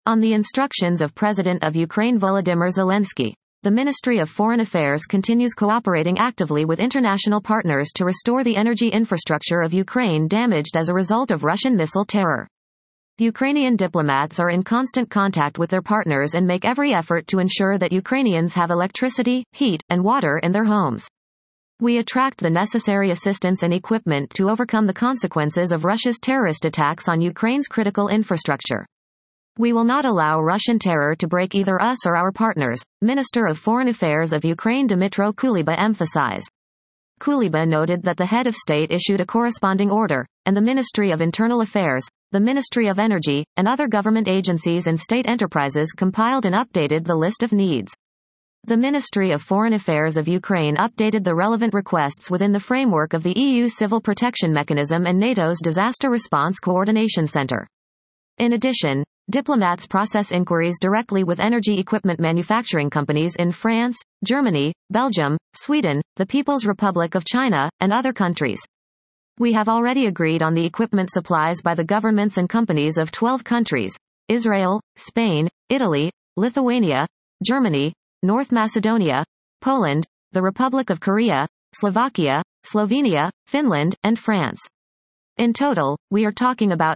On the instructions of President of Ukraine Volodymyr Zelensky, the Ministry of Foreign Affairs continues cooperating actively with international partners to restore the energy infrastructure of Ukraine damaged as a result of Russian missile terror. Ukrainian diplomats are in constant contact with their partners and make every effort to ensure that Ukrainians have electricity, heat, and water in their homes. We attract the necessary assistance and equipment to overcome the consequences of Russia's terrorist attacks on Ukraine's critical infrastructure. We will not allow Russian terror to break either us or our partners, Minister of Foreign Affairs of Ukraine Dmytro Kuleba emphasized. Kuleba noted that the head of state issued a corresponding order, and the Ministry of Internal Affairs, the Ministry of Energy, and other government agencies and state enterprises compiled and updated the list of needs. The Ministry of Foreign Affairs of Ukraine updated the relevant requests within the framework of the EU Civil Protection Mechanism and NATO's Disaster Response Coordination Center. In addition, diplomats process inquiries directly with energy equipment manufacturing companies in France, Germany, Belgium, Sweden, the People's Republic of China, and other countries. We have already agreed on the equipment supplies by the governments and companies of 12 countries: Israel, Spain, Italy, Lithuania, Germany, North Macedonia, Poland, the Republic of Korea, Slovakia, Slovenia, Finland, and France. In total, we are talking about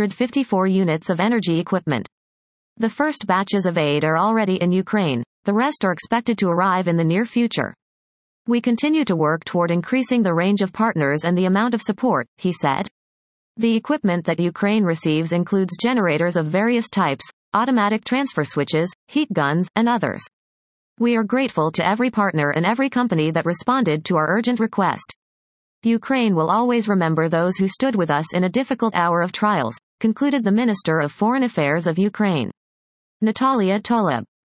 954 units of energy equipment. The first batches of aid are already in Ukraine, the rest are expected to arrive in the near future. We continue to work toward increasing the range of partners and the amount of support, he said. The equipment that Ukraine receives includes generators of various types, automatic transfer switches, heat guns, and others. We are grateful to every partner and every company that responded to our urgent request. Ukraine will always remember those who stood with us in a difficult hour of trials, concluded the Minister of Foreign Affairs of Ukraine. Natalia Toleb.